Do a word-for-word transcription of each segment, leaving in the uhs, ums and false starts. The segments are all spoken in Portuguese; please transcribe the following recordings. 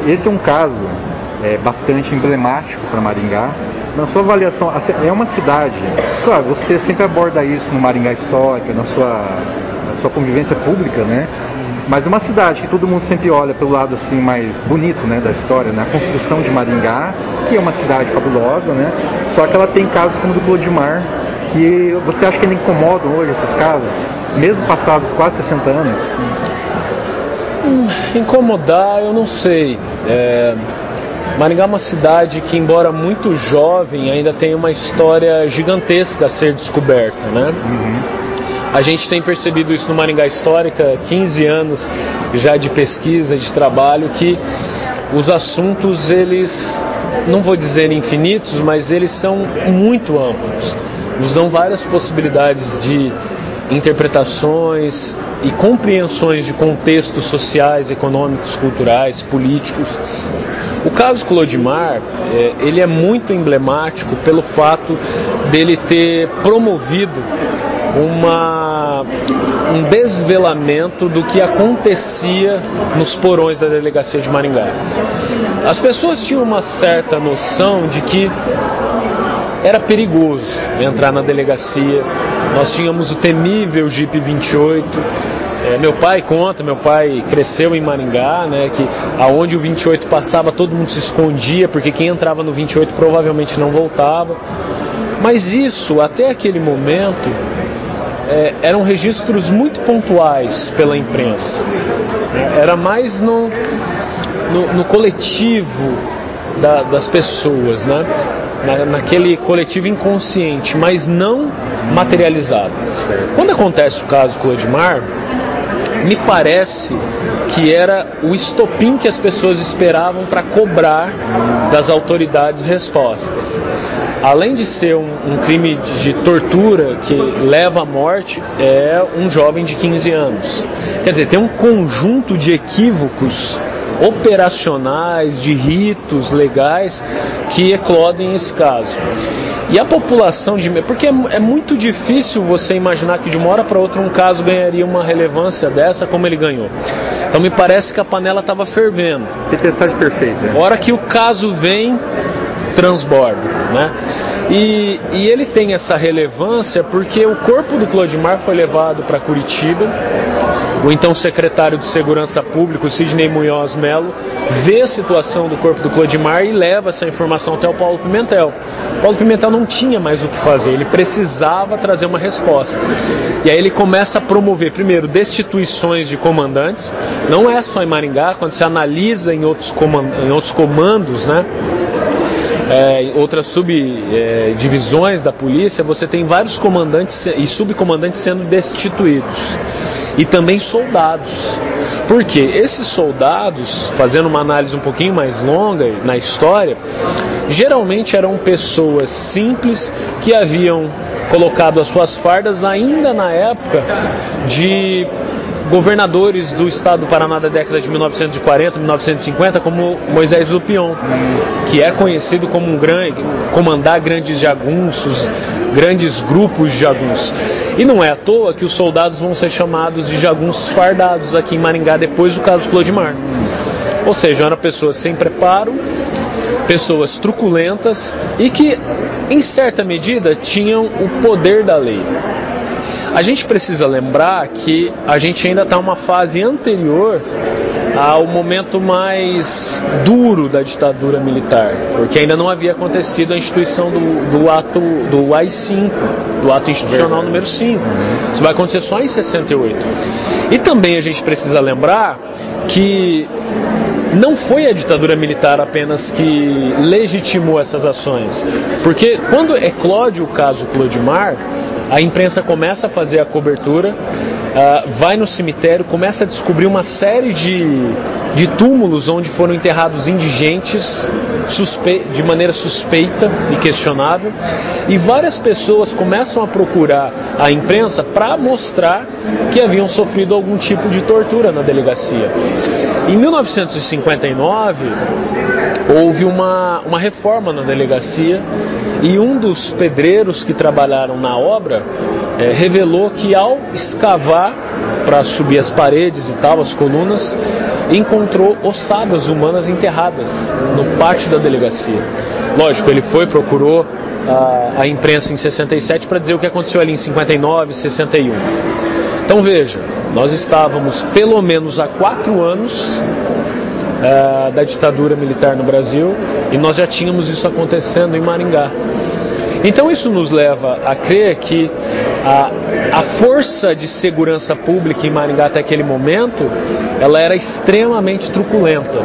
esse é um caso é, bastante emblemático para Maringá. Na sua avaliação, é uma cidade, claro, você sempre aborda isso no Maringá Histórica, na sua, na sua convivência pública, né? Mas é uma cidade que todo mundo sempre olha pelo lado assim mais bonito, né, da história, né? A construção de Maringá, que é uma cidade fabulosa, né? Só que ela tem casos como o do Clodimar, que você acha que ainda incomodam hoje esses casos, mesmo passados quase sessenta anos? Hum, incomodar, eu não sei. É... Maringá é uma cidade que, embora muito jovem, ainda tem uma história gigantesca a ser descoberta, né? Uhum. A gente tem percebido isso no Maringá Histórica, quinze anos já de pesquisa, de trabalho, que os assuntos, eles, não vou dizer infinitos, mas eles são muito amplos. Nos dão várias possibilidades de interpretações e compreensões de contextos sociais, econômicos, culturais, políticos. O caso Clodimar, é, ele é muito emblemático pelo fato dele ter promovido uma, um desvelamento do que acontecia nos porões da delegacia de Maringá. As pessoas tinham uma certa noção de que era perigoso entrar na delegacia. Nós tínhamos o temível Jeep vinte e oito. É, meu pai conta, meu pai cresceu em Maringá, né, que aonde o vinte e oito passava todo mundo se escondia, porque quem entrava no vinte e oito provavelmente não voltava. Mas isso, até aquele momento, é, eram registros muito pontuais pela imprensa. Era mais no, no, no coletivo da, das pessoas, né? Na, naquele coletivo inconsciente, mas não materializado. Quando acontece o caso Clodimar, me parece que era o estopim que as pessoas esperavam para cobrar das autoridades respostas. Além de ser um, um crime de, de tortura que leva à morte, é um jovem de quinze anos. Quer dizer, tem um conjunto de equívocos operacionais, de ritos legais que eclodem esse caso. E a população de... Porque é muito difícil você imaginar que de uma hora para outra um caso ganharia uma relevância dessa como ele ganhou. Então me parece que a panela estava fervendo. Tempestade perfeita. A hora que o caso vem, transborda, né? E, e ele tem essa relevância porque o corpo do Clodimar foi levado para Curitiba. O então secretário de Segurança Pública, Sidney Munhoz Melo, vê a situação do corpo do Clodimar e leva essa informação até o Paulo Pimentel. O Paulo Pimentel não tinha mais o que fazer, ele precisava trazer uma resposta. E aí ele começa a promover, primeiro, destituições de comandantes. Não é só em Maringá, quando se analisa em outros, comand- em outros comandos, né? É, outras subdivisões é, da polícia, você tem vários comandantes e subcomandantes sendo destituídos. E também soldados. Por quê? Esses soldados, fazendo uma análise um pouquinho mais longa na história, geralmente eram pessoas simples que haviam colocado as suas fardas ainda na época de governadores do estado do Paraná da década de mil novecentos e quarenta, mil novecentos e cinquenta, como Moisés Lupion, que é conhecido como um grande, comandar grandes jagunços, grandes grupos de jagunços. E não é à toa que os soldados vão ser chamados de jagunços fardados aqui em Maringá depois do caso Clodimar. Ou seja, eram pessoas sem preparo, pessoas truculentas e que, em certa medida, tinham o poder da lei. A gente precisa lembrar que a gente ainda está em uma fase anterior ao momento mais duro da ditadura militar, porque ainda não havia acontecido a instituição do, do ato do A I cinco, do ato institucional número cinco. Isso vai acontecer só em sessenta e oito. E também a gente precisa lembrar que não foi a ditadura militar apenas que legitimou essas ações, porque quando eclode o caso Clodimar, a imprensa começa a fazer a cobertura, uh, vai no cemitério, começa a descobrir uma série de, de túmulos onde foram enterrados indigentes suspe- de maneira suspeita e questionável, e várias pessoas começam a procurar a imprensa para mostrar que haviam sofrido algum tipo de tortura na delegacia. Em mil novecentos e cinquenta e nove, houve uma, uma reforma na delegacia e um dos pedreiros que trabalharam na obra é, revelou que ao escavar para subir as paredes e tal, as colunas, encontrou ossadas humanas enterradas no pátio da delegacia. Lógico, ele foi, procurou a, a imprensa em sessenta e sete para dizer o que aconteceu ali em cinquenta e nove, sessenta e um. Então veja, nós estávamos pelo menos há quatro anos uh, da ditadura militar no Brasil e nós já tínhamos isso acontecendo em Maringá. Então isso nos leva a crer que a, a força de segurança pública em Maringá até aquele momento, ela era extremamente truculenta.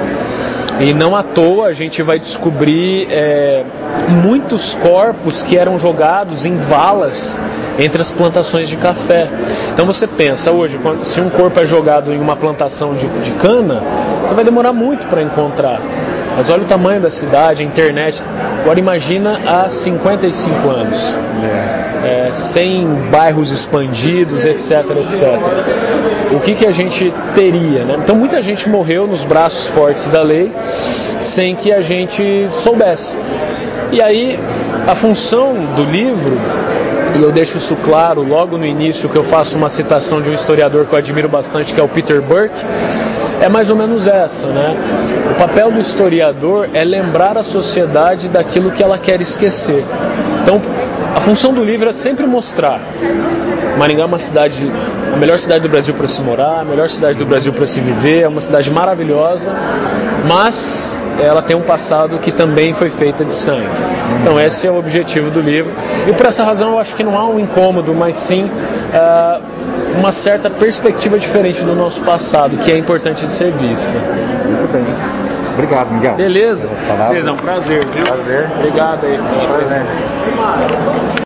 E não à toa a gente vai descobrir é, muitos corpos que eram jogados em valas entre as plantações de café. Então você pensa hoje, quando, se um corpo é jogado em uma plantação de, de cana, você vai demorar muito para encontrar. Mas olha o tamanho da cidade, a internet. Agora imagina há cinquenta e cinco anos, é, sem bairros expandidos, etc, etcétera. O que, que a gente teria, né? Então muita gente morreu nos braços fortes da lei sem que a gente soubesse. E aí a função do livro, e eu deixo isso claro logo no início, que eu faço uma citação de um historiador que eu admiro bastante, que é o Peter Burke, é mais ou menos essa, né? O papel do historiador é lembrar a sociedade daquilo que ela quer esquecer. Então, a função do livro é sempre mostrar Maringá é uma cidade, a melhor cidade do Brasil para se morar, a melhor cidade do Brasil para se viver, é uma cidade maravilhosa, mas ela tem um passado que também foi feita de sangue. Então esse é o objetivo do livro. E por essa razão eu acho que não há um incômodo, mas sim uh, uma certa perspectiva diferente do nosso passado, que é importante de ser vista. Muito bem. Obrigado, Miguel. Beleza? Beleza, é um prazer, viu? Prazer. Obrigado aí. Prazer.